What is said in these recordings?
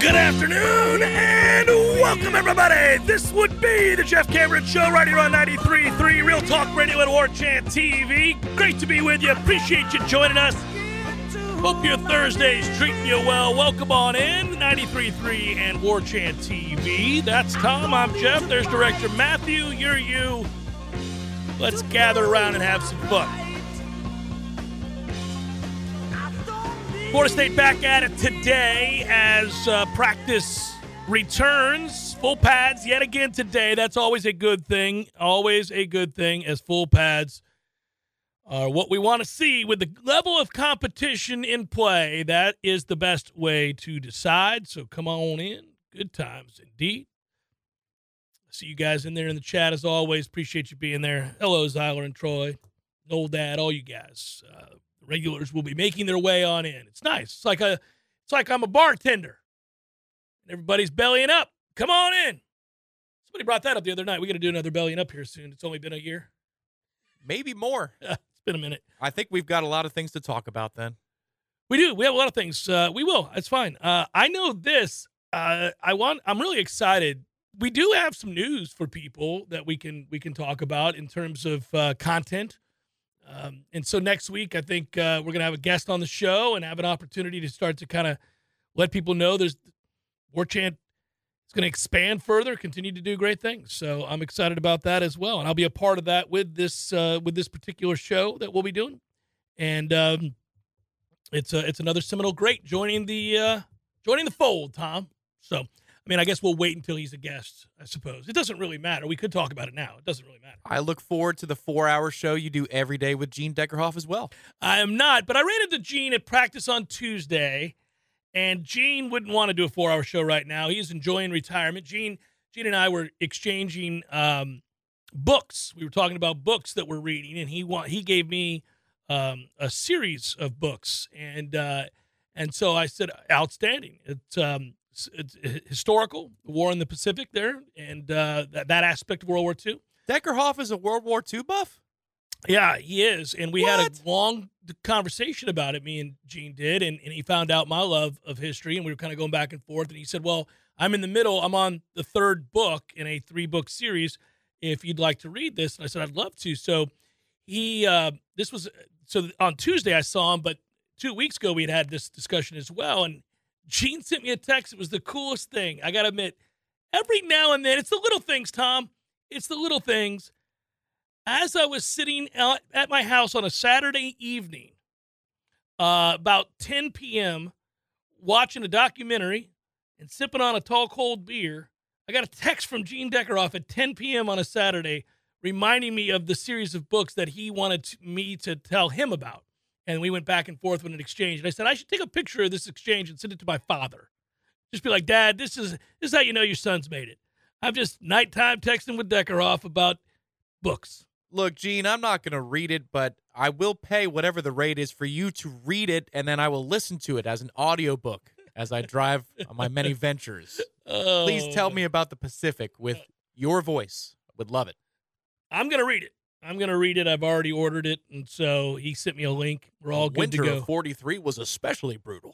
Good afternoon and welcome, everybody. This would be the Jeff Cameron Show right here on 93.3 Real Talk Radio and War Chant TV. Great to be with you. Appreciate you joining us. Hope your Thursday's treating you well. Welcome on in, 93.3 and War Chant TV. That's Tom. I'm Jeff. There's Director Matthew. You're you. Let's gather around and have some fun. Florida State back at it today as practice returns. Full pads yet again today. That's always a good thing. Always a good thing, as full pads are what we want to see with the level of competition in play. That is the best way to decide. So come on in. Good times indeed. See you guys in there in the chat as always. Appreciate you being there. Hello, Zyler and Troy, Noel Dad, all you guys. Regulars will be making their way on in. It's nice. It's like I'm a bartender. And everybody's bellying up. Come on in. Somebody brought that up the other night. We got to do another bellying up here soon. It's only been a year. Maybe more. It's been a minute. I think we've got a lot of things to talk about then. We do. We have a lot of things. We will. It's fine. I know this. I'm really excited. We do have some news for people that we can talk about in terms of content. And so next week, I think we're going to have a guest on the show and have an opportunity to start to kind of let people know there's War Chant is going to expand further, continue to do great things. So I'm excited about that as well. And I'll be a part of that with this particular show that we'll be doing. And it's another Seminole great joining the fold, Tom. So, I mean, I guess we'll wait until he's a guest, I suppose. It doesn't really matter. We could talk about it now. It doesn't really matter. I look forward to the 4-hour show you do every day with Gene Deckerhoff as well. I am not, but I ran into Gene at practice on Tuesday, and Gene wouldn't want to do a 4-hour show right now. He's enjoying retirement. Gene and I were exchanging books. We were talking about books that we're reading, and he gave me a series of books, and so I said, outstanding. It's historical, the war in the Pacific there, and that aspect of World War II. Deckerhoff is a World War II buff? Yeah, he is. And we had a long conversation about it, me and Gene did, and he found out my love of history, and we were kind of going back and forth, and he said, well, I'm in the middle. I'm on the third book in a 3-book series if you'd like to read this. And I said, I'd love to. So so on Tuesday I saw him, but 2 weeks ago we had this discussion as well, and Gene sent me a text. It was the coolest thing. I got to admit, every now and then, it's the little things, Tom. It's the little things. As I was sitting out at my house on a Saturday evening, about 10 p.m., watching a documentary and sipping on a tall, cold beer, I got a text from Gene Deckerhoff at 10 p.m. on a Saturday reminding me of the series of books that he wanted me to tell him about. And we went back and forth with an exchange. And I said, I should take a picture of this exchange and send it to my father. Just be like, Dad, this is how you know your son's made it. I'm just nighttime texting with Deckerhoff about books. Look, Gene, I'm not going to read it, but I will pay whatever the rate is for you to read it, and then I will listen to it as an audiobook as I drive on my many ventures. Please tell me about the Pacific with your voice. I would love it. I'm going to read it. I've already ordered it, and so he sent me a link. We're all good to go. Winter of 43 was especially brutal.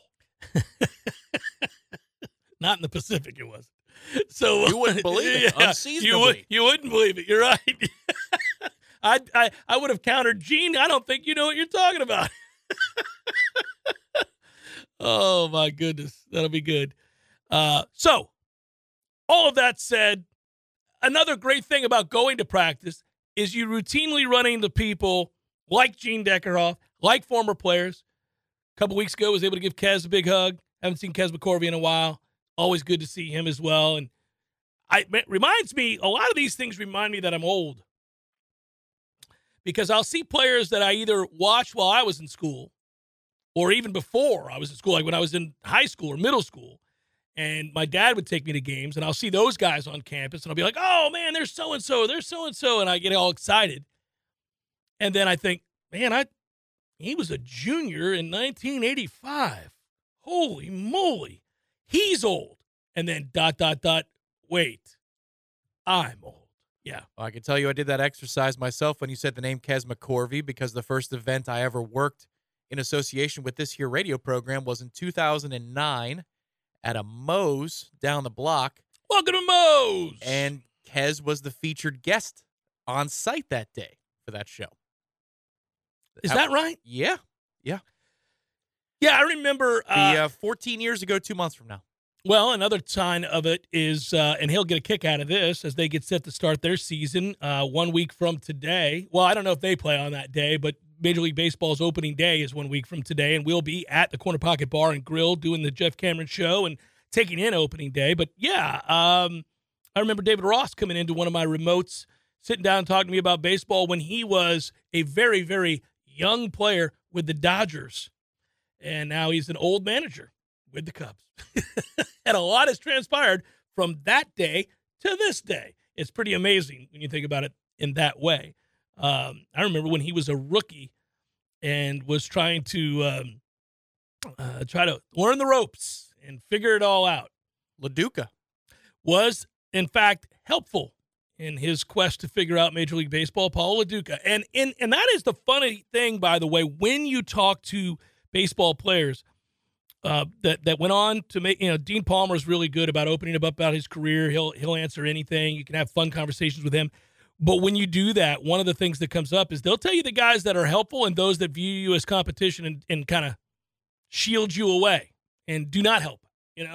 Not in the Pacific, it wasn't. So you wouldn't believe it. Unseasonably. You wouldn't believe it. You're right. I would have countered, Gene, I don't think you know what you're talking about. Oh, my goodness. That'll be good. So, all of that said, another great thing about going to practice is you routinely run into people like Gene Deckerhoff, like former players. A couple weeks ago, I was able to give Kez a big hug. Haven't seen Kez McCorvey in a while. Always good to see him as well. And it reminds me, a lot of these things remind me that I'm old. Because I'll see players that I either watched while I was in school or even before I was in school, like when I was in high school or middle school. And my dad would take me to games, and I'll see those guys on campus, and I'll be like, oh, man, there's so-and-so, and I get all excited. And then I think, man, he was a junior in 1985. Holy moly. He's old. And then ... wait, I'm old. Yeah. Well, I can tell you I did that exercise myself when you said the name Kez McCorvey, because the first event I ever worked in association with this here radio program was in 2009 at a Moe's down the block. Welcome to Moe's. And Kez was the featured guest on site that day for that show. Is that right? Yeah. Yeah, I remember. 14 years ago, 2 months from now. Well, another sign of it is, and he'll get a kick out of this as they get set to start their season 1 week from today. Well, I don't know if they play on that day, but Major League Baseball's opening day is 1 week from today, and we'll be at the Corner Pocket Bar and Grill doing the Jeff Cameron show and taking in opening day. But, yeah, I remember David Ross coming into one of my remotes, sitting down and talking to me about baseball when he was a very, very young player with the Dodgers. And now he's an old manager with the Cubs. And a lot has transpired from that day to this day. It's pretty amazing when you think about it in that way. I remember when he was a rookie and was trying to learn the ropes and figure it all out. Lo Duca was, in fact, helpful in his quest to figure out Major League Baseball, Paul Lo Duca. And that is the funny thing, by the way, when you talk to baseball players that went on to make, Dean Palmer is really good about opening up about his career. He'll answer anything. You can have fun conversations with him. But when you do that, one of the things that comes up is they'll tell you the guys that are helpful and those that view you as competition and kind of shield you away and do not help.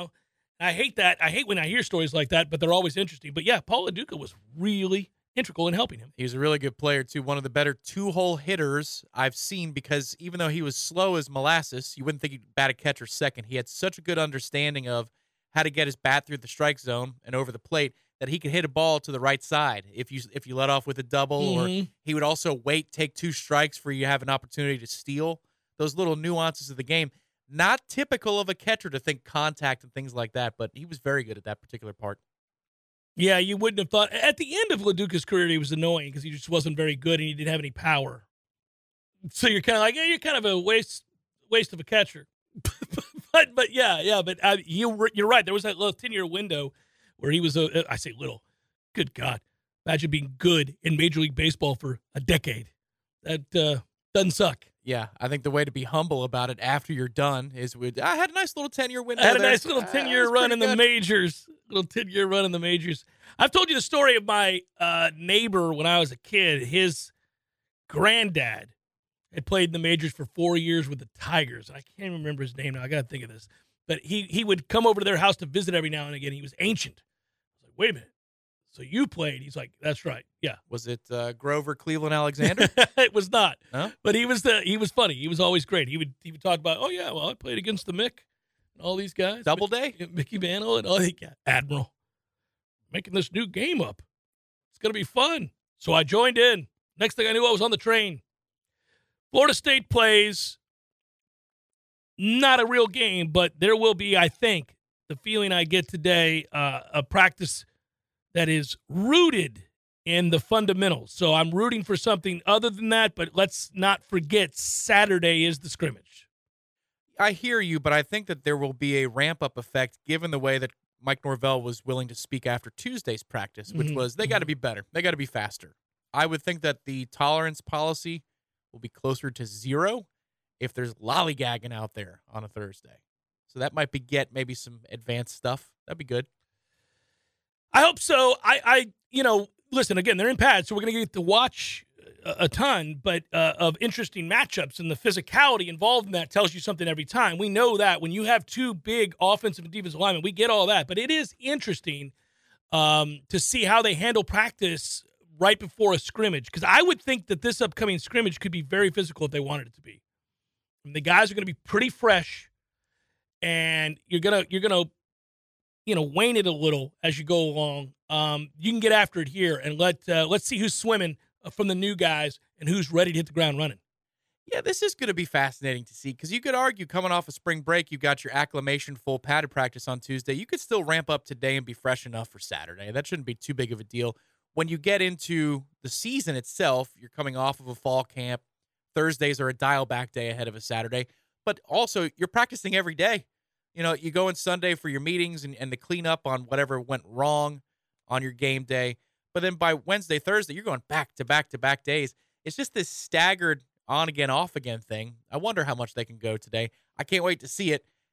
I hate that. I hate when I hear stories like that, but they're always interesting. But yeah, Paul Lo Duca was really integral in helping him. He was a really good player, too. One of the better two-hole hitters I've seen, because even though he was slow as molasses, you wouldn't think he'd bat a catcher second. He had such a good understanding of how to get his bat through the strike zone and over the plate that he could hit a ball to the right side if you let off with a double. Mm-hmm. Or he would also take 2 strikes for you to have an opportunity to steal. Those little nuances of the game. Not typical of a catcher to think contact and things like that, but he was very good at that particular part. Yeah, you wouldn't have thought. At the end of Lo Duca's career, he was annoying because he just wasn't very good and he didn't have any power. So you're kind of like, yeah, you're kind of a waste of a catcher. but you're right. There was that little 10-year window where he was I say little. Good God. Imagine being good in Major League Baseball for a decade. That doesn't suck. Yeah, I think the way to be humble about it after you're done is I had a nice little 10-year window. I had a nice little 10-year run in the majors. Little 10-year run in the majors. I've told you the story of my neighbor when I was a kid. His granddad had played in the majors for 4 years with the Tigers. I can't remember his name now. I got to think of this. But he would come over to their house to visit every now and again. He was ancient. I was like, wait a minute. So you played? He's like, that's right. Yeah. Was it Grover Cleveland Alexander? It was not. Huh? But he was funny. He was always great. He would talk about, oh yeah, well I played against the Mick and all these guys. Doubleday? Mickey Mantle and all the Admiral. Making this new game up. It's gonna be fun. So I joined in. Next thing I knew, I was on the train. Florida State plays not a real game, but there will be, I think, the feeling I get today, a practice that is rooted in the fundamentals. So I'm rooting for something other than that, but let's not forget Saturday is the scrimmage. I hear you, but I think that there will be a ramp-up effect given the way that Mike Norvell was willing to speak after Tuesday's practice, which was they got to be better. They got to be faster. I would think that the tolerance policy will be closer to 0 if there's lollygagging out there on a Thursday. So that might beget maybe some advanced stuff. That'd be good. I hope so. Listen, again, they're in pads, so we're going to get to watch a ton, but of interesting matchups, and the physicality involved in that tells you something every time. We know that when you have 2 big offensive and defensive linemen, we get all that, but it is interesting to see how they handle practice right before a scrimmage, because I would think that this upcoming scrimmage could be very physical if they wanted it to be. I mean, the guys are going to be pretty fresh, and you're gonna wane it a little as you go along. You can get after it here, and let's see who's swimming from the new guys and who's ready to hit the ground running. Yeah, this is going to be fascinating to see, because you could argue coming off a spring break, you got your acclimation full padded practice on Tuesday. You could still ramp up today and be fresh enough for Saturday. That shouldn't be too big of a deal. When you get into the season itself, you're coming off of a fall camp. Thursdays are a dial-back day ahead of a Saturday. But also, you're practicing every day. You go in Sunday for your meetings and the cleanup on whatever went wrong on your game day. But then by Wednesday, Thursday, you're going back to back days. It's just this staggered on-again, off-again thing. I wonder how much they can go today. I can't wait to see it.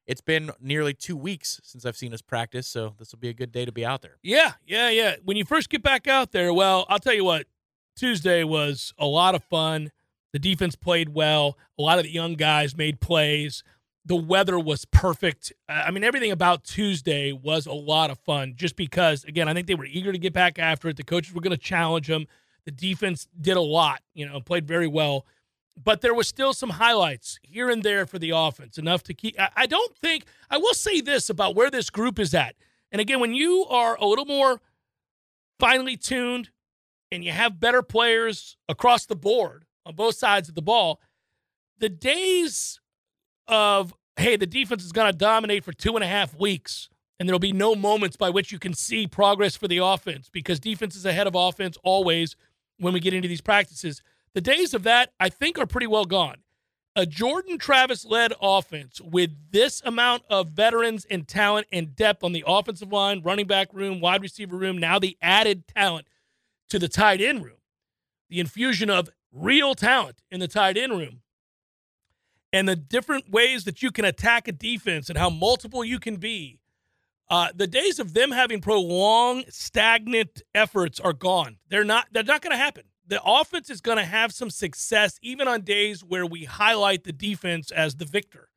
it's been nearly 2 weeks since I've seen us practice, so this will be a good day to be out there. Yeah. When you first get back out there, well, I'll tell you what, Tuesday was a lot of fun. The defense played well. A lot of the young guys made plays. The weather was perfect. I mean, everything about Tuesday was a lot of fun just because, again, I think they were eager to get back after it. The coaches were going to challenge them. The defense did a lot, played very well. But there was still some highlights here and there for the offense, enough to keep. I will say this about where this group is at. And again, when you are a little more finely tuned and you have better players across the board on both sides of the ball, the days of, hey, the defense is going to dominate for 2.5 weeks and there'll be no moments by which you can see progress for the offense because defense is ahead of offense always when we get into these practices. The days of that, I think, are pretty well gone. A Jordan Travis-led offense with this amount of veterans and talent and depth on the offensive line, running back room, wide receiver room, now the added talent to the tight end room, the infusion of real talent in the tight end room, and the different ways that you can attack a defense and how multiple you can be. The days of them having prolonged, stagnant efforts are gone. They're not going to happen. The offense is going to have some success even on days where we highlight the defense as the victor.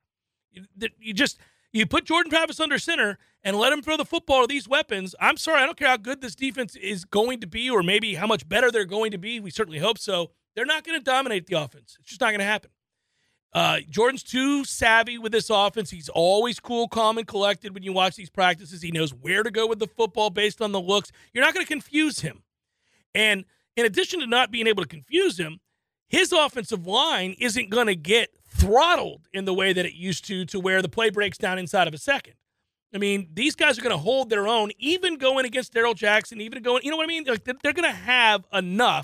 You put Jordan Travis under center and let him throw the football to these weapons. I'm sorry, I don't care how good this defense is going to be or maybe how much better they're going to be. We certainly hope so. They're not going to dominate the offense. It's just not going to happen. Jordan's too savvy with this offense. He's always cool, calm, and collected when you watch these practices. He knows where to go with the football based on the looks. You're not going to confuse him. And in addition to not being able to confuse him, his offensive line isn't going to get throttled in the way that it used to where the play breaks down inside of a second. I mean, these guys are going to hold their own, even going against Darrell Jackson, even going, you know what I mean? Like, they're going to have enough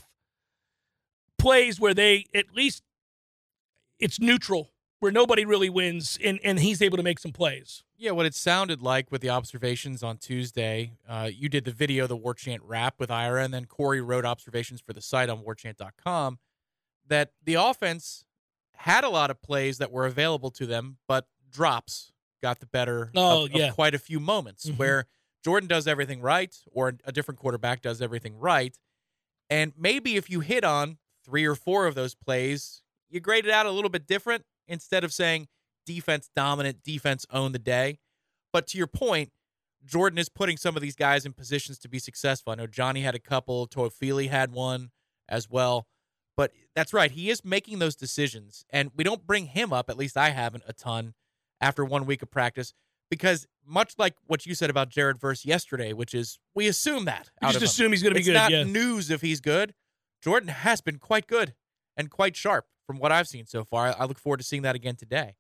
plays where they at least it's neutral, where nobody really wins, and he's able to make some plays. Yeah, what it sounded like with the observations on Tuesday, you did the video, the War Chant rap with Ira, and then Corey wrote observations for the site on warchant.com, that the offense had a lot of plays that were available to them, but drops got the better of quite a few moments where Jordan does everything right or a different quarterback does everything right. And maybe if you hit on 3 or 4 of those plays, you grade it out a little bit different instead of saying defense dominant, defense own the day. But to your point, Jordan is putting some of these guys in positions to be successful. I know Johnny had a couple. Toafili had one as well. But that's right. He is making those decisions. And we don't bring him up, at least I haven't, a ton after 1 week of practice. Because much like what you said about Jared Verse yesterday, which is we assume that. We just assume he's going to be good. It's not news if he's good. Jordan has been quite good and quite sharp from what I've seen so far. I look forward to seeing that again today.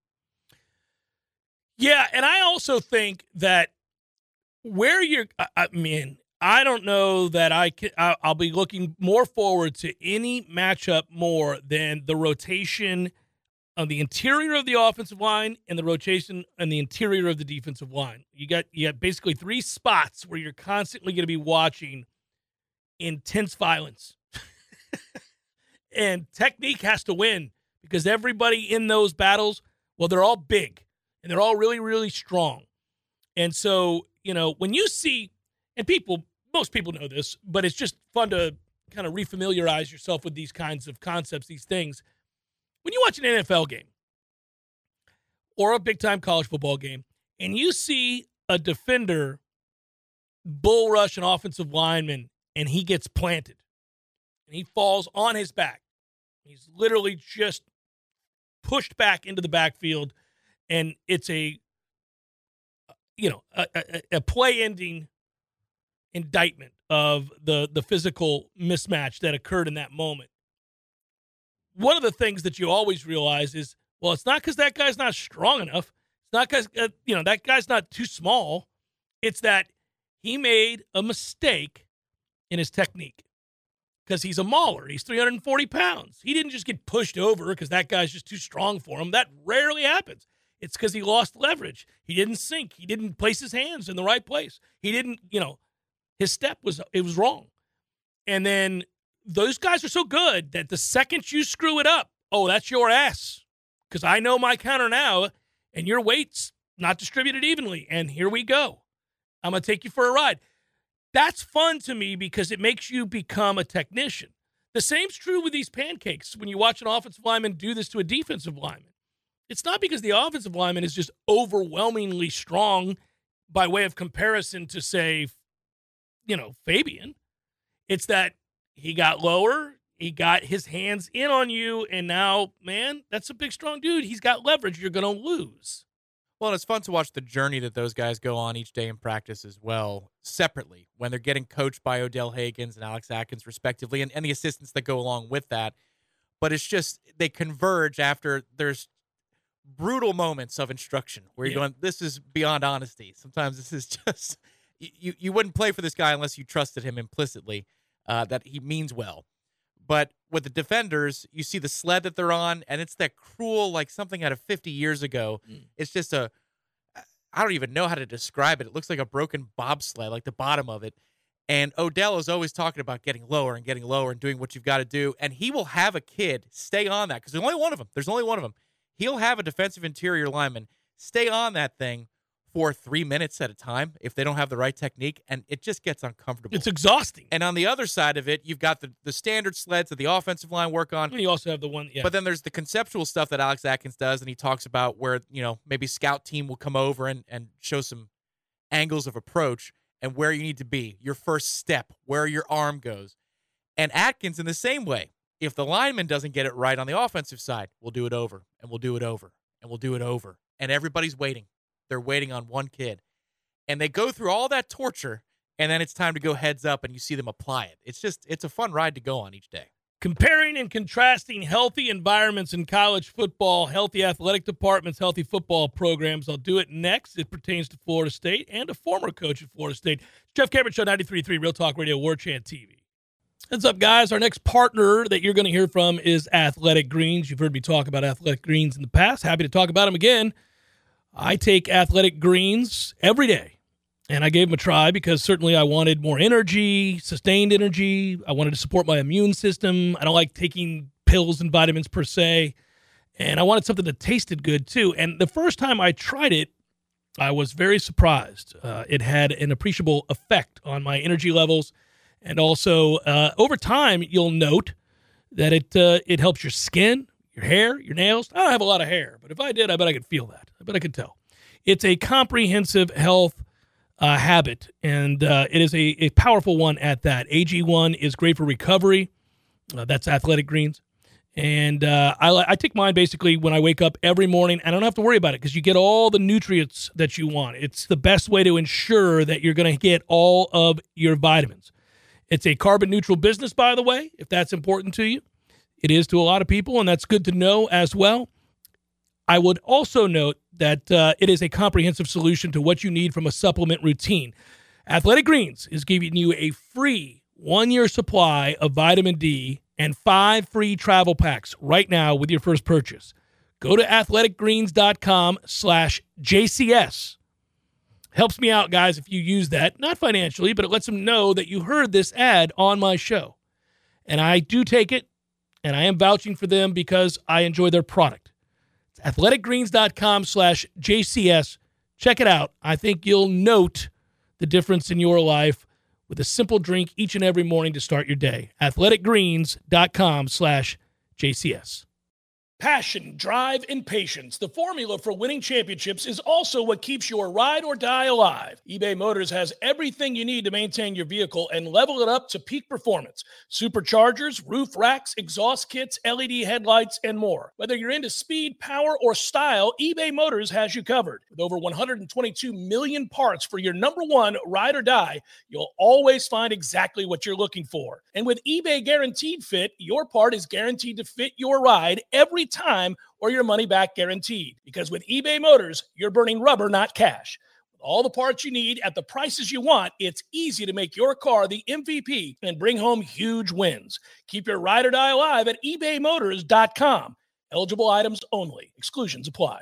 Yeah, and I also think that where you're I don't know that I'll be looking more forward to any matchup more than the rotation on the interior of the offensive line and the rotation on the interior of the defensive line. You got basically 3 spots where you're constantly going to be watching intense violence. And technique has to win because everybody in those battles, well, they're all big and they're all really, really strong. And so, when you see, and most people know this, but it's just fun to kind of refamiliarize yourself with these kinds of concepts, these things. When you watch an NFL game or a big-time college football game and you see a defender bull rush an offensive lineman and he gets planted and he falls on his back, he's literally just pushed back into the backfield, and it's a play-ending indictment of the physical mismatch that occurred in that moment. One of the things that you always realize is, well, it's not because that guy's not strong enough. It's not because that guy's not too small. It's that he made a mistake in his technique. Because he's a mauler. He's 340 pounds. He didn't just get pushed over because that guy's just too strong for him. That rarely happens. It's because he lost leverage. He didn't sink. He didn't place his hands in the right place. He didn't, his step was wrong. And then those guys are so good that the second you screw it up, oh, that's your ass. Because I know my counter now, and your weight's not distributed evenly. And here we go. I'm going to take you for a ride. That's fun to me because it makes you become a technician. The same's true with these pancakes. When you watch an offensive lineman do this to a defensive lineman, it's not because the offensive lineman is just overwhelmingly strong by way of comparison to, say, Fabian. It's that he got lower, he got his hands in on you, and now, man, that's a big, strong dude. He's got leverage. You're going to lose. Well, and it's fun to watch the journey that those guys go on each day in practice as well, separately, when they're getting coached by Odell Haggins and Alex Atkins, respectively, and the assistants that go along with that. But it's just they converge after there's brutal moments of instruction where you're going, this is beyond honesty. Sometimes this is just, you wouldn't play for this guy unless you trusted him implicitly, that he means well. But with the defenders, you see the sled that they're on, and it's that cruel, like something out of 50 years ago. It's just I don't even know how to describe it. It looks like a broken bobsled, like the bottom of it. And Odell is always talking about getting lower and doing what you've got to do. And he will have a kid stay on that because there's only one of them. There's only one of them. He'll have a defensive interior lineman stay on that thing for 3 minutes at a time if they don't have the right technique, and it just gets uncomfortable. It's exhausting. And on the other side of it, you've got the standard sleds that the offensive line work on. And you also have the one, But then there's the conceptual stuff that Alex Atkins does, and he talks about where, maybe scout team will come over and show some angles of approach and where you need to be, your first step, where your arm goes. And Atkins, in the same way, if the lineman doesn't get it right on the offensive side, we'll do it over, and we'll do it over, and we'll do it over. And everybody's waiting. They're waiting on one kid. And they go through all that torture, and then it's time to go heads up, and you see them apply it. It's a fun ride to go on each day. Comparing and contrasting healthy environments in college football, healthy athletic departments, healthy football programs. I'll do it next. It pertains to Florida State and a former coach at Florida State. Jeff Cameron Show, 93.3 Real Talk Radio, War Chant TV. Heads up, guys. Our next partner that you're going to hear from is Athletic Greens. You've heard me talk about Athletic Greens in the past. Happy to talk about them again. I take Athletic Greens every day, and I gave them a try because certainly I wanted more energy, sustained energy. I wanted to support my immune system. I don't like taking pills and vitamins per se, and I wanted something that tasted good too. And the first time I tried it, I was very surprised. It had an appreciable effect on my energy levels, and also over time, you'll note that it helps your skin, your hair, your nails. I don't have a lot of hair, but if I did, I bet I could feel that. I bet I could tell. It's a comprehensive health habit, and it is a powerful one at that. AG1 is great for recovery. That's Athletic Greens. And I take mine basically when I wake up every morning. I don't have to worry about it because you get all the nutrients that you want. It's the best way to ensure that you're going to get all of your vitamins. It's a carbon-neutral business, by the way, if that's important to you. It is to a lot of people, and that's good to know as well. I would also note that it is a comprehensive solution to what you need from a supplement routine. Athletic Greens is giving you a free 1-year supply of vitamin D and 5 free travel packs right now with your first purchase. Go to athleticgreens.com/JCS. Helps me out, guys, if you use that. Not financially, but it lets them know that you heard this ad on my show. And I do take it, and I am vouching for them because I enjoy their product. It's athleticgreens.com/JCS. Check it out. I think you'll note the difference in your life with a simple drink each and every morning to start your day. athleticgreens.com/JCS. Passion, drive, and patience. The formula for winning championships is also what keeps your ride or die alive. eBay Motors has everything you need to maintain your vehicle and level it up to peak performance. Superchargers, roof racks, exhaust kits, LED headlights, and more. Whether you're into speed, power, or style, eBay Motors has you covered. With over 122 million parts for your number one ride or die, you'll always find exactly what you're looking for. And with eBay Guaranteed Fit, your part is guaranteed to fit your ride every time or your money back guaranteed. Because with eBay Motors, you're burning rubber, not cash. With all the parts you need at the prices you want, it's easy to make your car the MVP and bring home huge wins. Keep your ride or die alive at ebaymotors.com. Eligible items only. Exclusions apply.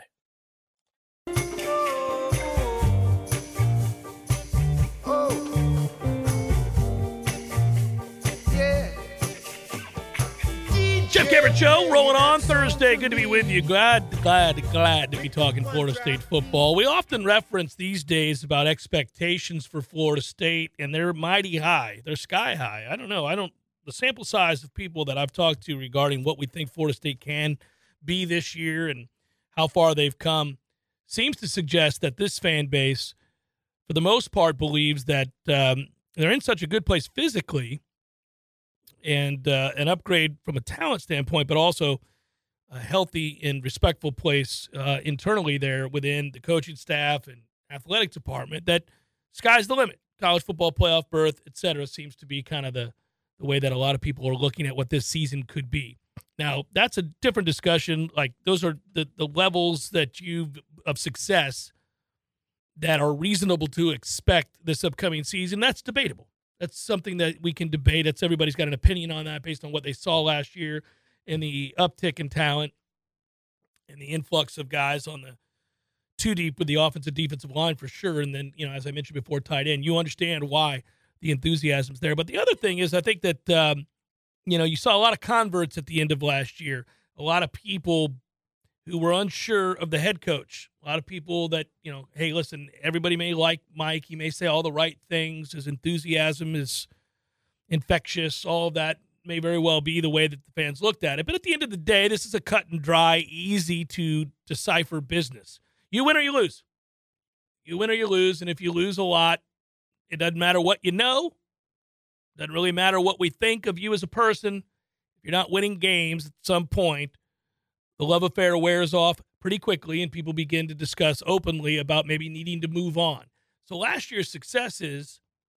Jeff Cameron Show, rolling on Thursday. Good to be with you. Glad to be talking Florida State football. We often reference these days about expectations for Florida State, and they're mighty high. They're sky high. I don't know. The sample size of people that I've talked to regarding what we think Florida State can be this year and how far they've come seems to suggest that this fan base, for the most part, believes that they're in such a good place physically and an upgrade from a talent standpoint, but also a healthy and respectful place internally there within the coaching staff and athletic department, that sky's the limit. College football playoff berth, et cetera, seems to be kind of the way that a lot of people are looking at what this season could be. Now, that's a different discussion. Like, those are the levels that of success that are reasonable to expect this upcoming season. That's debatable. That's something that we can debate. Everybody's got an opinion on that based on what they saw last year and the uptick in talent and the influx of guys on the two deep with the offensive defensive line for sure. And then, as I mentioned before, tight end, you understand why the enthusiasm's there. But the other thing is, I think that, you saw a lot of converts at the end of last year, a lot of people who were unsure of the head coach. A lot of people that, hey, listen, everybody may like Mike. He may say all the right things. His enthusiasm is infectious. All of that may very well be the way that the fans looked at it. But at the end of the day, this is a cut and dry, easy to decipher business. You win or you lose. You win or you lose. And if you lose a lot, it doesn't matter what you know. It doesn't really matter what we think of you as a person. If you're not winning games at some point, the love affair wears off pretty quickly, and people begin to discuss openly about maybe needing to move on. So last year's successes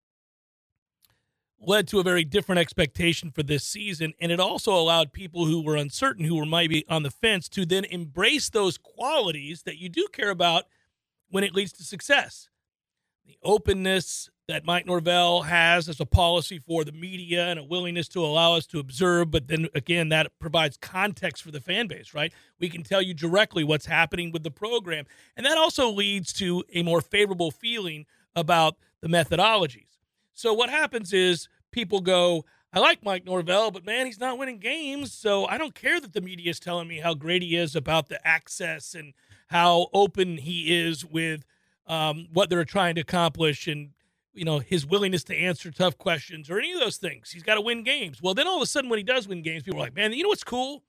led to a very different expectation for this season, and it also allowed people who were uncertain, who were maybe on the fence, to then embrace those qualities that you do care about when it leads to success. The openness that Mike Norvell has as a policy for the media and a willingness to allow us to observe, but then again, that provides context for the fan base, right? We can tell you directly what's happening with the program, and that also leads to a more favorable feeling about the methodologies. So what happens is people go, I like Mike Norvell, but man, he's not winning games, so I don't care that the media is telling me how great he is about the access and how open he is with what they're trying to accomplish and, his willingness to answer tough questions or any of those things. He's got to win games. Well, then all of a sudden when he does win games, people are like, man, what's cool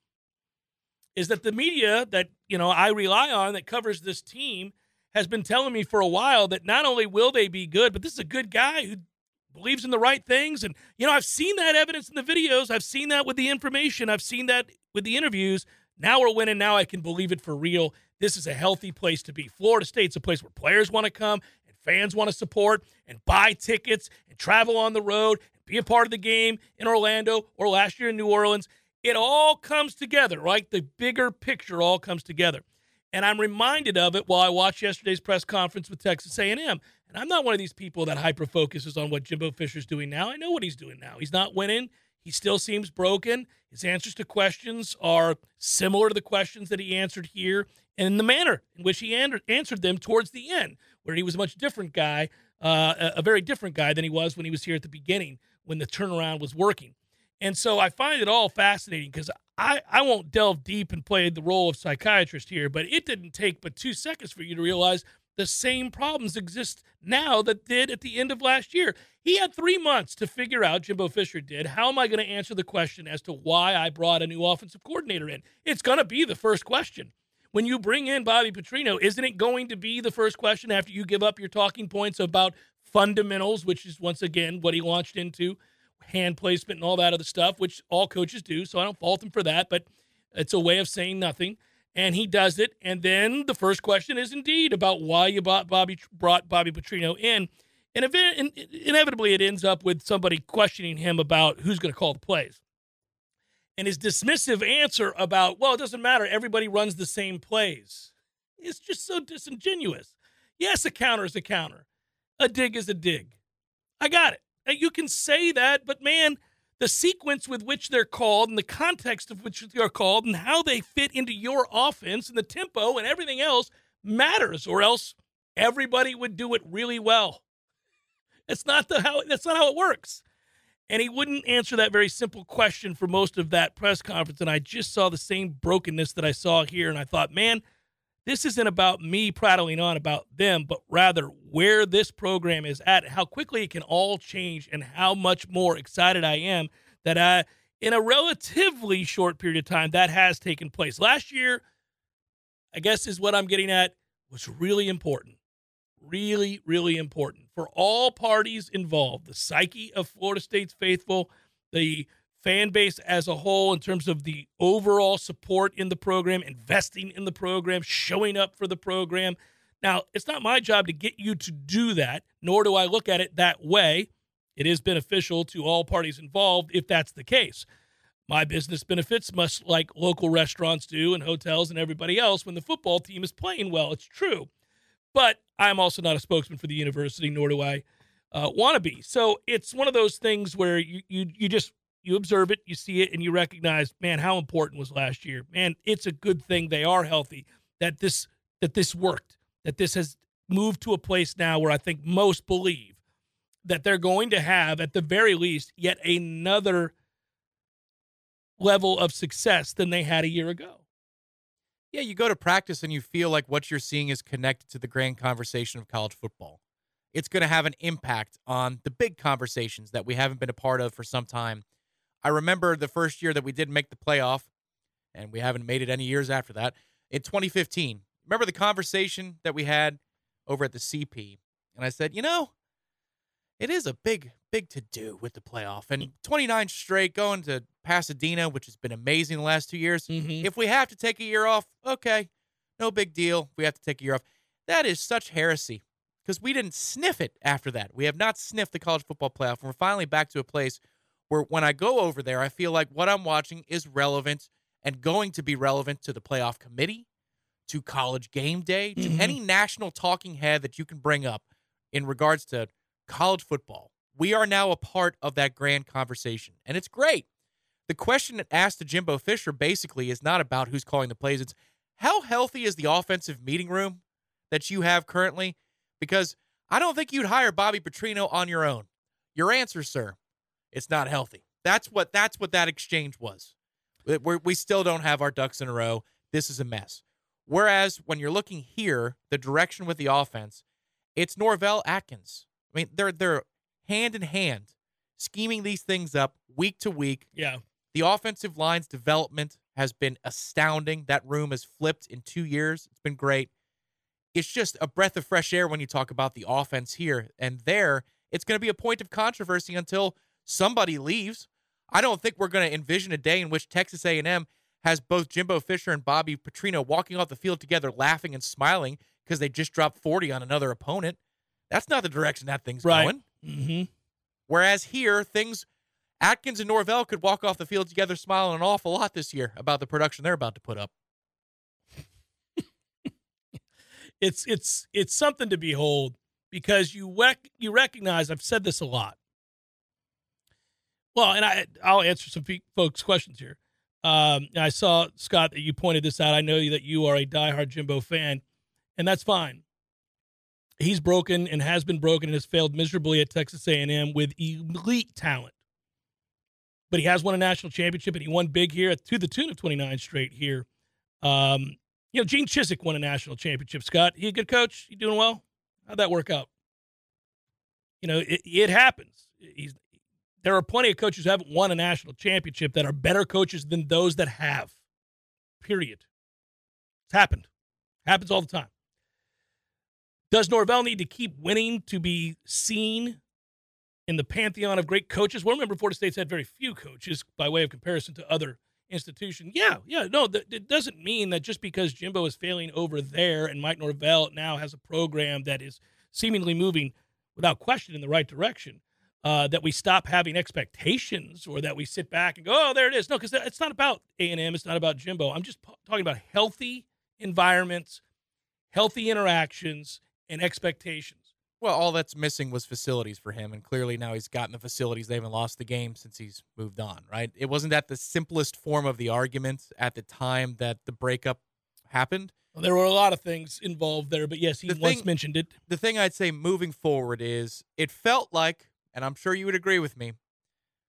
is that the media that, I rely on that covers this team has been telling me for a while that not only will they be good, but this is a good guy who believes in the right things. And, I've seen that evidence in the videos. I've seen that with the information. I've seen that with the interviews. Now we're winning. Now I can believe it for real. This is a healthy place to be. Florida State's a place where players want to come and fans want to support and buy tickets and travel on the road and be a part of the game in Orlando or last year in New Orleans. It all comes together, right? The bigger picture all comes together. And I'm reminded of it while I watched yesterday's press conference with Texas A&M. And I'm not one of these people that hyper-focuses on what Jimbo Fisher's doing now. I know what he's doing now. He's not winning. He still seems broken. His answers to questions are similar to the questions that he answered here and the manner in which he answered them towards the end, where he was a much different guy, a very different guy than he was when he was here at the beginning, when the turnaround was working. And so I find it all fascinating because I won't delve deep and play the role of psychiatrist here, but it didn't take but 2 seconds for you to realize the same problems exist now that did at the end of last year. He had 3 months to figure out, Jimbo Fisher did, how am I going to answer the question as to why I brought a new offensive coordinator in? It's going to be the first question. When you bring in Bobby Petrino, isn't it going to be the first question after you give up your talking points about fundamentals, which is, once again, what he launched into, hand placement and all that other stuff, which all coaches do, so I don't fault him for that, but it's a way of saying nothing. And he does it, and then the first question is indeed about why you brought Bobby Petrino in. And inevitably it ends up with somebody questioning him about who's going to call the plays. And his dismissive answer about, well, it doesn't matter, everybody runs the same plays. It's just so disingenuous. Yes, a counter is a counter. A dig is a dig. I got it. You can say that, but man, the sequence with which they're called and the context of which they're called and how they fit into your offense and the tempo and everything else matters, or else everybody would do it really well. That's not how it works. And he wouldn't answer that very simple question for most of that press conference. And I just saw the same brokenness that I saw here. And I thought, man, this isn't about me prattling on about them, but rather where this program is at, how quickly it can all change, and how much more excited I am that in a relatively short period of time that has taken place. Last year, I guess is what I'm getting at, was really important. Really, really important for all parties involved. The psyche of Florida State's faithful, the fan base as a whole in terms of the overall support in the program, investing in the program, showing up for the program. Now, it's not my job to get you to do that, nor do I look at it that way. It is beneficial to all parties involved if that's the case. My business benefits much like local restaurants do and hotels and everybody else when the football team is playing well. It's true. But I'm also not a spokesman for the university, nor do I want to be. So it's one of those things where you observe it, you see it, and you recognize, man, how important was last year. Man, it's a good thing they are healthy, that this worked, that this has moved to a place now where I think most believe that they're going to have, at the very least, yet another level of success than they had a year ago. Yeah, you go to practice and you feel like what you're seeing is connected to the grand conversation of college football. It's going to have an impact on the big conversations that we haven't been a part of for some time. I remember the first year that we didn't make the playoff, and we haven't made it any years after that, in 2015. Remember the conversation that we had over at the CP? And I said, it is a big to-do with the playoff. And 29 straight going to Pasadena, which has been amazing the last 2 years. Mm-hmm. If we have to take a year off, okay, no big deal. We have to take a year off. That is such heresy because we didn't sniff it after that. We have not sniffed the college football playoff. And we're finally back to a place where when I go over there, I feel like what I'm watching is relevant and going to be relevant to the playoff committee, to College Game Day, to any national talking head that you can bring up in regards to college football. We are now a part of that grand conversation, and it's great. The question that asked to Jimbo Fisher basically is not about who's calling the plays. It's how healthy is the offensive meeting room that you have currently? Because I don't think you'd hire Bobby Petrino on your own. Your answer, sir, it's not healthy. That's what that exchange was. We still don't have our ducks in a row. This is a mess. Whereas when you're looking here, the direction with the offense, it's Norvell Atkins. I mean, they're hand in hand, scheming these things up week to week. Yeah. The offensive line's development has been astounding. That room has flipped in 2 years. It's been great. It's just a breath of fresh air when you talk about the offense here. And there, it's going to be a point of controversy until somebody leaves. I don't think we're going to envision a day in which Texas A&M has both Jimbo Fisher and Bobby Petrino walking off the field together laughing and smiling because they just dropped 40 on another opponent. That's not the direction that thing's going. Mm-hmm. Whereas here, Atkins and Norvell could walk off the field together smiling an awful lot this year about the production they're about to put up. It's something to behold because you recognize, I've said this a lot. Well, and I'll answer some folks' questions here. I saw, Scott, that you pointed this out. I know that you are a diehard Jimbo fan, and that's fine. He's broken and has been broken and has failed miserably at Texas A&M with elite talent. But he has won a national championship, and he won big here to the tune of 29 straight here. Gene Chizik won a national championship, Scott. He a good coach? You doing well? How'd that work out? It happens. There are plenty of coaches who haven't won a national championship that are better coaches than those that have. Period. It's happened. Happens all the time. Does Norvell need to keep winning to be seen in the pantheon of great coaches? Well, remember, Florida State's had very few coaches by way of comparison to other institutions. No, it doesn't mean that just because Jimbo is failing over there and Mike Norvell now has a program that is seemingly moving without question in the right direction, that we stop having expectations or that we sit back and go, oh, there it is. No, because it's not about A&M. It's not about Jimbo. I'm just talking about healthy environments, healthy interactions, and expectations. Well, all that's missing was facilities for him, and clearly now he's gotten the facilities. They haven't lost the game since he's moved on, right? It wasn't that the simplest form of the argument at the time that the breakup happened. Well, there were a lot of things involved there, but yes, he once mentioned it. The thing I'd say moving forward is it felt like, and I'm sure you would agree with me,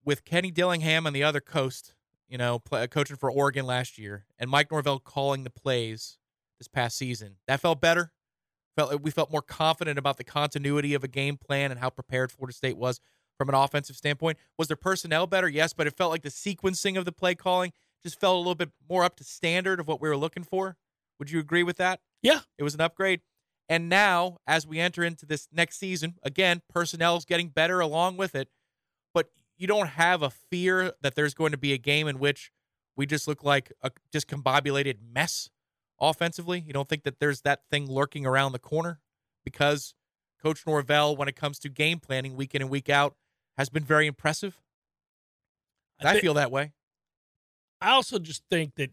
with Kenny Dillingham on the other coast, coaching for Oregon last year, and Mike Norvell calling the plays this past season, that felt better. We felt more confident about the continuity of a game plan and how prepared Florida State was from an offensive standpoint. Was their personnel better? Yes, but it felt like the sequencing of the play calling just felt a little bit more up to standard of what we were looking for. Would you agree with that? Yeah. It was an upgrade. And now, as we enter into this next season, again, personnel is getting better along with it, but you don't have a fear that there's going to be a game in which we just look like a discombobulated mess offensively. You don't think that there's that thing lurking around the corner? Because Coach Norvell, when it comes to game planning week in and week out, has been very impressive. I feel that way. I also just think that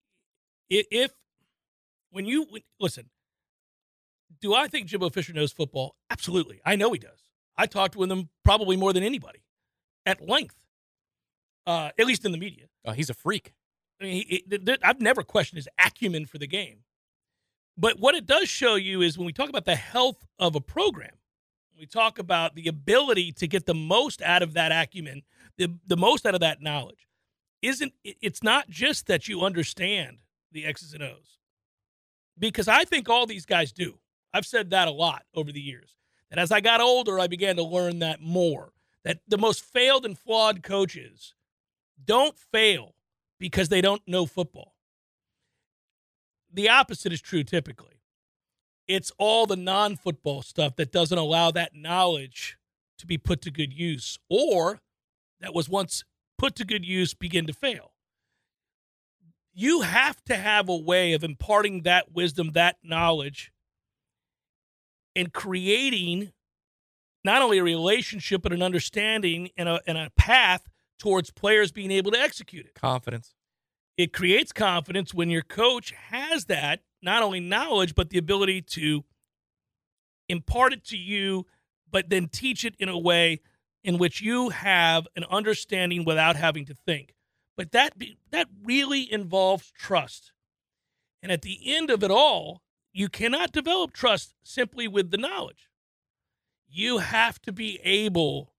listen, do I think Jimbo Fisher knows football? Absolutely. I know he does. I talked with him probably more than anybody at length, at least in the media. Oh, he's a freak. I mean, I've never questioned his acumen for the game. But what it does show you is when we talk about the health of a program, we talk about the ability to get the most out of that acumen, the most out of that knowledge. It's not just that you understand the X's and O's. Because I think all these guys do. I've said that a lot over the years. And as I got older, I began to learn that more. That the most failed and flawed coaches don't fail because they don't know football. The opposite is true typically. It's all the non-football stuff that doesn't allow that knowledge to be put to good use, or that was once put to good use begin to fail. You have to have a way of imparting that wisdom, that knowledge, and creating not only a relationship, but an understanding and a path towards players being able to execute it. Confidence. It creates confidence when your coach has that, not only knowledge, but the ability to impart it to you, but then teach it in a way in which you have an understanding without having to think. But that really involves trust. And at the end of it all, you cannot develop trust simply with the knowledge. You have to be able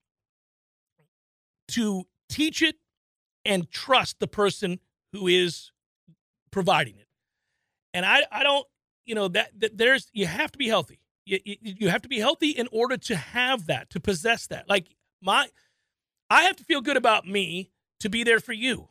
to teach it and trust the person who is providing it. And I don't, there's, you have to be healthy. You have to be healthy in order to have that, to possess that. Like I have to feel good about me to be there for you.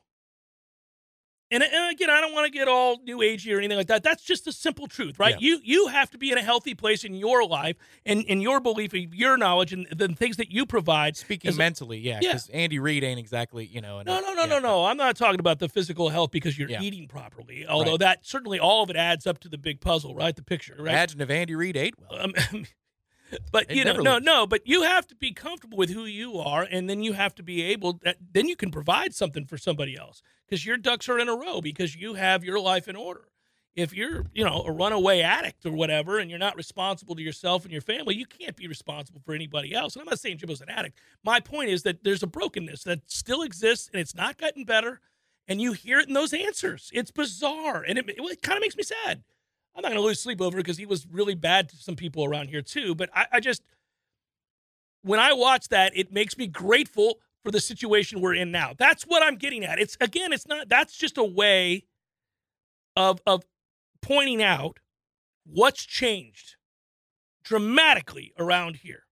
And again, I don't want to get all new agey or anything like that. That's just a simple truth, right? Yeah. You have to be in a healthy place in your life and in your belief, your knowledge, and the things that you provide. Speaking mentally, yeah, because Andy Reid ain't exactly, No. I'm not talking about the physical health because you're eating properly, although that certainly all of it adds up to the big puzzle, right? The picture, right? Imagine if Andy Reid ate well. But but you have to be comfortable with who you are, and then you have to be able. Then you can provide something for somebody else because your ducks are in a row because you have your life in order. If you're, a runaway addict or whatever, and you're not responsible to yourself and your family, you can't be responsible for anybody else. And I'm not saying Jimbo's an addict. My point is that there's a brokenness that still exists, and it's not gotten better. And you hear it in those answers. It's bizarre, and it kind of makes me sad. I'm not going to lose sleep over it because he was really bad to some people around here too. But I just, when I watch that, it makes me grateful for the situation we're in now. That's what I'm getting at. It's not, that's just a way of pointing out what's changed dramatically around here.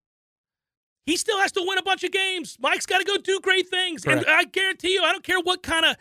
He still has to win a bunch of games. Mike's got to go do great things. Correct. And I guarantee you, I don't care what kind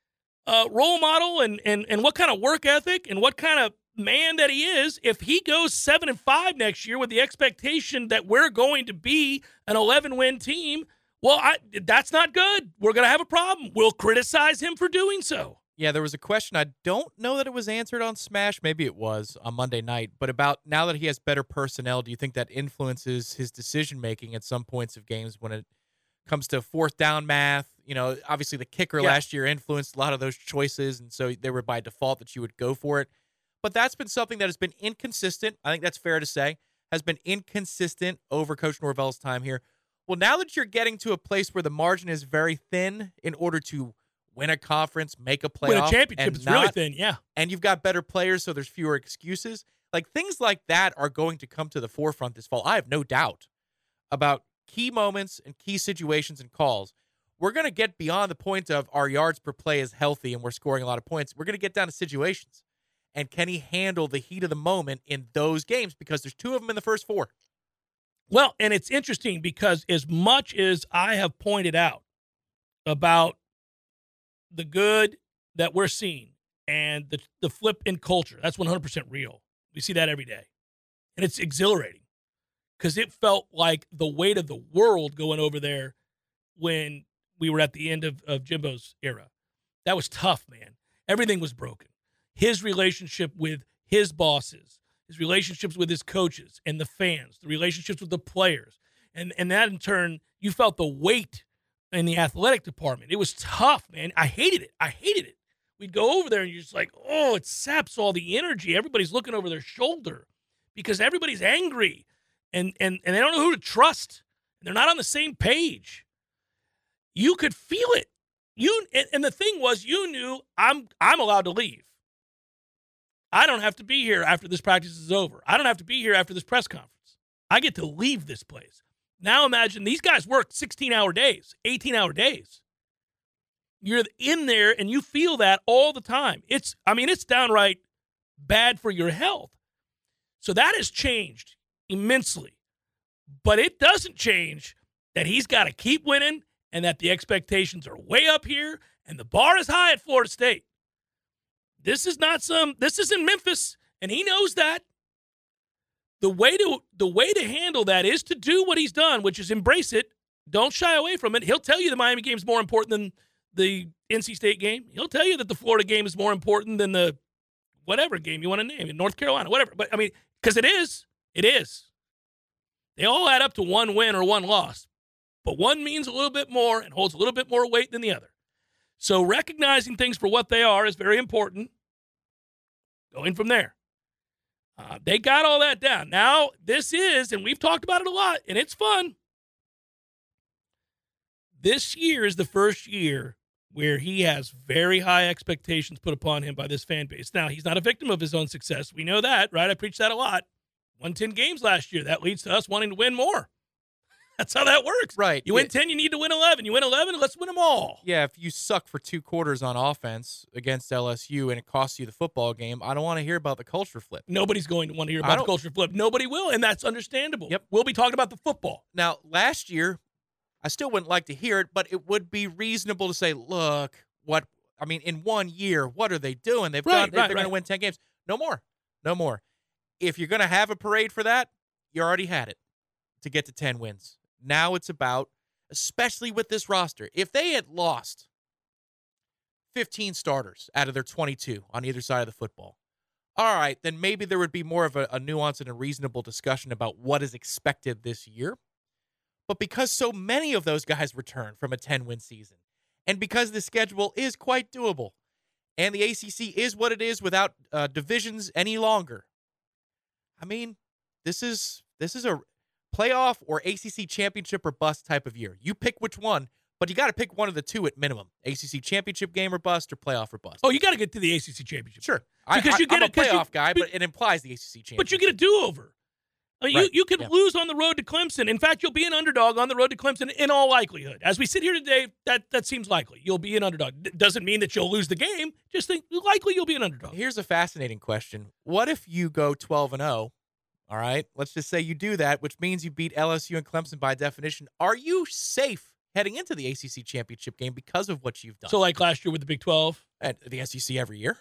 of role model and what kind of work ethic and what kind of man that he is, if he goes 7-5 next year with the expectation that we're going to be an 11-win team, that's not good. We're going to have a problem. We'll criticize him for doing so. Yeah, there was a question. I don't know that it was answered on Smash. Maybe it was on Monday night. But about now that he has better personnel, do you think that influences his decision-making at some points of games when it comes to fourth down math? Obviously the kicker last year influenced a lot of those choices, and so they were by default that you would go for it. But that's been something that has been inconsistent. I think that's fair to say, has been inconsistent over Coach Norvell's time here. Well, now that you're getting to a place where the margin is very thin in order to win a conference, make a playoff, win a championship, it's really thin, yeah. And you've got better players, so there's fewer excuses. Like, things like that are going to come to the forefront this fall. I have no doubt about key moments and key situations and calls we're going to get beyond the point of our yards per play is healthy and we're scoring a lot of points. We're going to get down to situations. And can he handle the heat of the moment in those games? Because there's 2 of them in the first 4. Well, and it's interesting because as much as I have pointed out about the good that we're seeing and the flip in culture, that's 100% real. We see that every day. And it's exhilarating because it felt like the weight of the world going over there when we were at the end of Jimbo's era. That was tough, man. Everything was broken. His relationship with his bosses, his relationships with his coaches and the fans, the relationships with the players. And that, in turn, you felt the weight in the athletic department. It was tough, man. I hated it. We'd go over there, and you're just like, oh, it saps all the energy. Everybody's looking over their shoulder because everybody's angry, and they don't know who to trust. They're not on the same page. You could feel it. And the thing was, you knew I'm allowed to leave. I don't have to be here after this practice is over. I don't have to be here after this press conference. I get to leave this place. Now imagine these guys work 16-hour days, 18-hour days. You're in there and you feel that all the time. It's downright bad for your health. So that has changed immensely. But it doesn't change that he's got to keep winning and that the expectations are way up here and the bar is high at Florida State. This isn't Memphis, and he knows that. The way to handle that is to do what he's done, which is embrace it. Don't shy away from it. He'll tell you the Miami game is more important than the NC State game. He'll tell you that the Florida game is more important than the whatever game you want to name, in North Carolina, whatever. But, because it is. It is. They all add up to one win or one loss. But one means a little bit more and holds a little bit more weight than the other. So recognizing things for what they are is very important. Going from there. They got all that down. Now, this is, and we've talked about it a lot, and it's fun. This year is the first year where he has very high expectations put upon him by this fan base. Now, he's not a victim of his own success. We know that, right? I preached that a lot. Won 10 games last year. That leads to us wanting to win more. That's how that works. Right. You win 10, you need to win 11. You win 11, let's win them all. Yeah, if you suck for 2 quarters on offense against LSU and it costs you the football game, I don't want to hear about the culture flip. Nobody's going to want to hear about the culture flip. Nobody will, and that's understandable. Yep. We'll be talking about the football. Now, last year, I still wouldn't like to hear it, but it would be reasonable to say, look, in 1 year, what are they doing? They're going to win 10 games. No more. If you're going to have a parade for that, you already had it to get to 10 wins. Now it's about, especially with this roster, if they had lost 15 starters out of their 22 on either side of the football, all right, then maybe there would be more of a nuance and a reasonable discussion about what is expected this year. But because so many of those guys return from a 10-win season, and because the schedule is quite doable, and the ACC is what it is without divisions any longer, this is a playoff or ACC championship or bust type of year. You pick which one, but you got to pick one of the two at minimum. ACC championship game or bust, or playoff or bust. Oh, you got to get to the ACC championship. Sure. Because I'm a playoff guy, but it implies the ACC championship. But you get a do-over. You could lose on the road to Clemson. In fact, you'll be an underdog on the road to Clemson in all likelihood. As we sit here today, that seems likely. You'll be an underdog. Doesn't mean that you'll lose the game. Just think likely you'll be an underdog. Here's a fascinating question. What if you go 12-0? All right, let's just say you do that, which means you beat LSU and Clemson by definition. Are you safe heading into the ACC championship game because of what you've done? So like last year with the Big 12? And the SEC every year?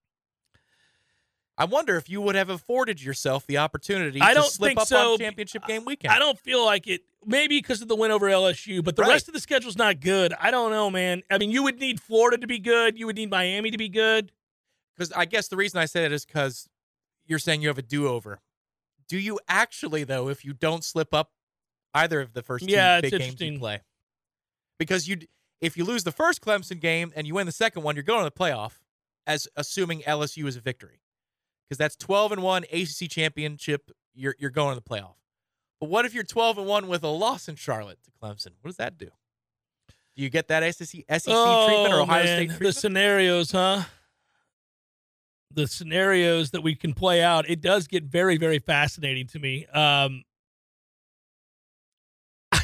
I wonder if you would have afforded yourself the opportunity to slip up on championship game weekend. I don't feel like it. Maybe because of the win over LSU, but the rest of the schedule's not good. I don't know, man. You would need Florida to be good. You would need Miami to be good. Because I guess the reason I say that is because you're saying you have a do-over. Do you actually, though, if you don't slip up either of the first two big games you play? Because if you lose the first Clemson game and you win the second one, you're going to the playoff, as assuming LSU is a victory. Because that's 12-1 ACC championship, you're going to the playoff. But what if you're 12-1 with a loss in Charlotte to Clemson? What does that do? Do you get that SEC treatment or Ohio State treatment? The scenarios, huh? The scenarios that we can play out, it does get very, very fascinating to me.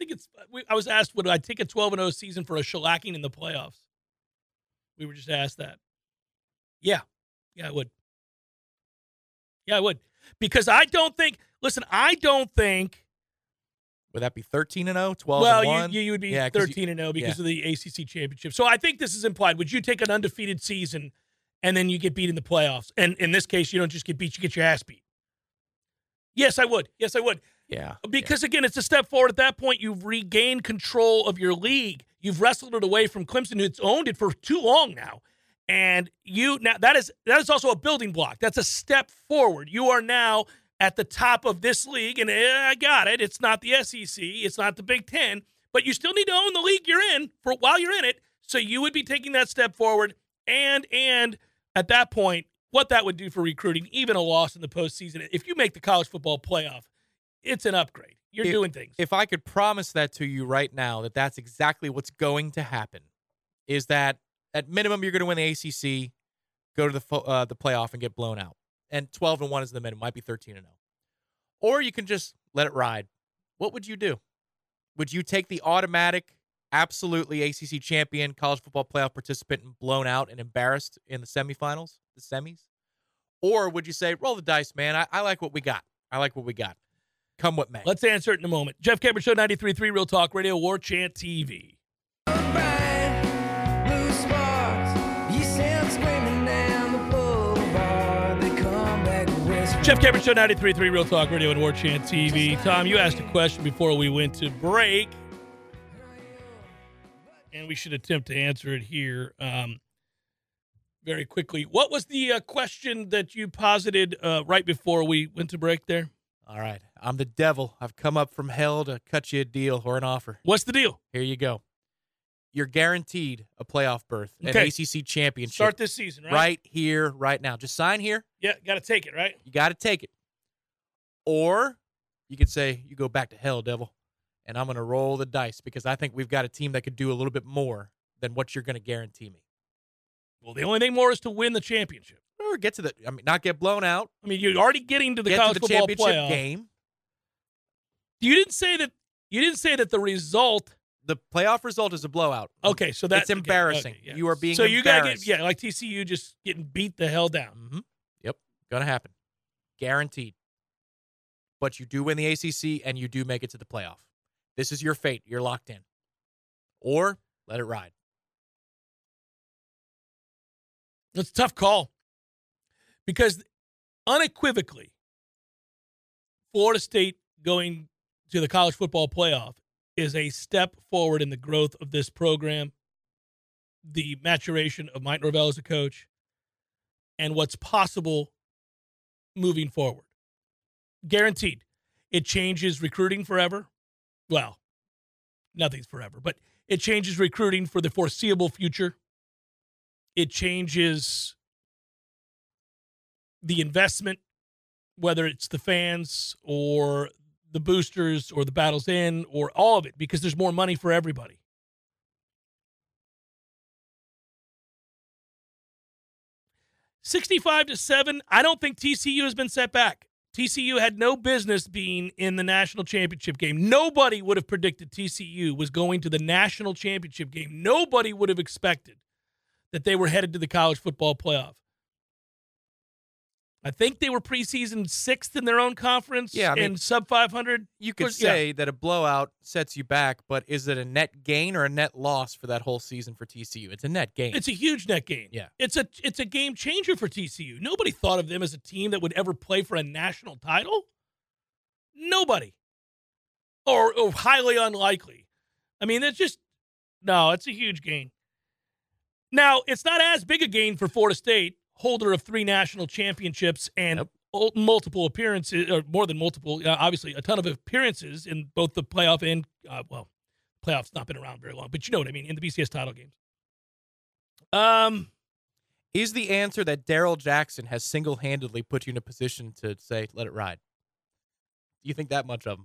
think it's. I was asked, would I take a 12-0 season for a shellacking in the playoffs? We were just asked that. Yeah, I would. Yeah, I would, because I don't think. Listen, I don't think. Would that be 13-0, 12-1? Well, you would be 13-0 because of the ACC championship. So I think this is implied. Would you take an undefeated season and then you get beat in the playoffs? And in this case, you don't just get beat; you get your ass beat. Yes, I would. Yeah. Because, again, it's a step forward. At that point, you've regained control of your league. You've wrestled it away from Clemson, who's owned it for too long now. And now that is also a building block. That's a step forward. You are now at the top of this league, and I got it. It's not the SEC. It's not the Big Ten. But you still need to own the league you're in while you're in it. So you would be taking that step forward. And at that point, what that would do for recruiting, even a loss in the postseason, if you make the college football playoff, it's an upgrade. You're doing things. If I could promise that to you right now, that's exactly what's going to happen, is that at minimum you're going to win the ACC, go to the playoff, and get blown out. And 12-1 is the minimum. Might be 13-0. Or you can just let it ride. What would you do? Would you take the automatic, absolutely ACC champion, college football playoff participant, and blown out and embarrassed in the semifinals, the semis? Or would you say, roll the dice, man? I like what we got. Come what may. Let's answer it in a moment. Jeff Cameron Show, 93.3 Real Talk Radio, War Chant TV. Jeff Cameron Show, 93.3 Real Talk Radio and War Chant TV. Tom, you asked a question before we went to break, and we should attempt to answer it here very quickly. What was the question that you posited right before we went to break there? All right. I'm the devil. I've come up from hell to cut you a deal or an offer. What's the deal? Here you go. You're guaranteed a playoff berth, an ACC championship. Start this season, right? Right here, right now. Just sign here. Yeah, got to take it, right? You got to take it. Or you could say, you go back to hell, devil, and I'm going to roll the dice because I think we've got a team that could do a little bit more than what you're going to guarantee me. Well, the only thing more is to win the championship. Or get to not get blown out. I mean, you're already getting to the college football playoff game. You didn't say that the result. The playoff result is a blowout. Okay, so that's embarrassing. Okay, yeah. You are being so you gotta embarrassed. like TCU just getting beat the hell down. Mm-hmm. Yep, gonna happen, guaranteed. But you do win the ACC and you do make it to the playoff. This is your fate. You're locked in. Or let it ride. It's a tough call because unequivocally, Florida State going to the college football playoff is a step forward in the growth of this program, the maturation of Mike Norvell as a coach, and what's possible moving forward. Guaranteed. It changes recruiting forever. Well, nothing's forever, but it changes recruiting for the foreseeable future. It changes the investment, whether it's the fans or the boosters or the Battles Inn or all of it, because there's more money for everybody. $65-7. I don't think TCU has been set back. TCU had no business being in the national championship game. Nobody would have predicted TCU was going to the national championship game. Nobody would have expected that they were headed to the college football playoff. I think they were preseason 6th in their own conference and sub 500. You could say that a blowout sets you back, but is it a net gain or a net loss for that whole season for TCU? It's a net gain. It's a huge net gain. Yeah. It's a game changer for TCU. Nobody thought of them as a team that would ever play for a national title. Nobody. Or highly unlikely. I mean, it's a huge gain. Now, it's not as big a gain for Florida State, holder of 3 national championships and multiple appearances, or more than multiple, obviously a ton of appearances in both the playoff and, playoff's not been around very long, but you know what I mean, in the BCS title games. Is the answer that Darrell Jackson has single-handedly put you in a position to say, let it ride? Do you think that much of him?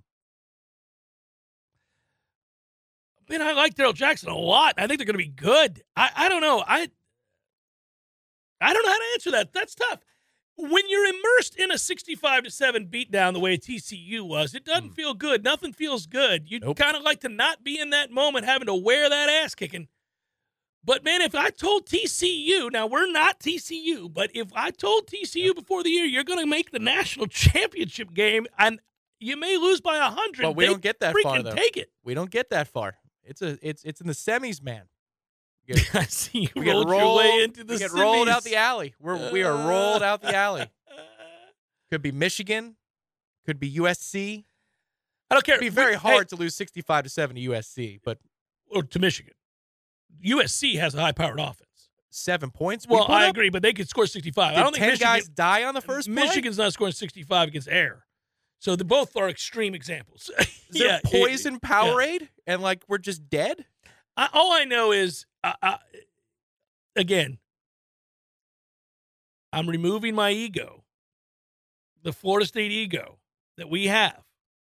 Man, I like Darrell Jackson a lot. I think they're going to be good. I don't know. I don't know how to answer that. That's tough. when you're immersed in a 65-7 beatdown the way TCU was, it doesn't feel good. Nothing feels good. You'd kind of like to not be in that moment having to wear that ass kicking. But, man, if I told TCU, now we're not TCU, but if I told TCU before the year you're going to make the national championship game and you may lose by 100, but we don't get that far, though. Take it. We don't get that far. It's in the semis, man. I see you rolled your way into the semis. We get rolled out the alley. We are rolled out the alley. Could be Michigan. Could be USC. I don't care. It'd be very hard to lose 65-7 to USC, but or to Michigan. USC has a high-powered offense. 7 points. Well, I agree, but they could score 65. Did I don't think 10 Michigan, guys die on the first play? Michigan's not scoring 65 against air. So they both are extreme examples. Is there poison Powerade and we're just dead? All I know is, again, I'm removing my ego, the Florida State ego that we have.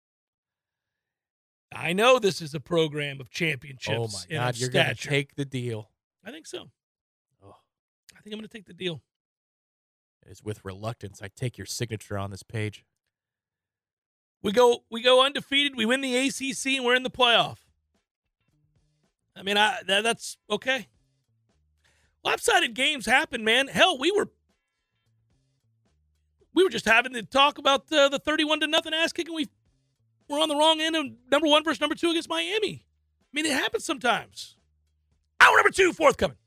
I know this is a program of championships. Oh, my God. You're going to take the deal. I think so. Oh. I think I'm going to take the deal. It is with reluctance. I take your signature on this page. We go undefeated. We win the ACC, and we're in the playoff. I mean, that's okay. Lopsided games happen, man. Hell, we were just having to talk about the 31-0 ass kicking. We're on the wrong end of number 1 versus number 2 against Miami. I mean, it happens sometimes. Hour number 2, forthcoming.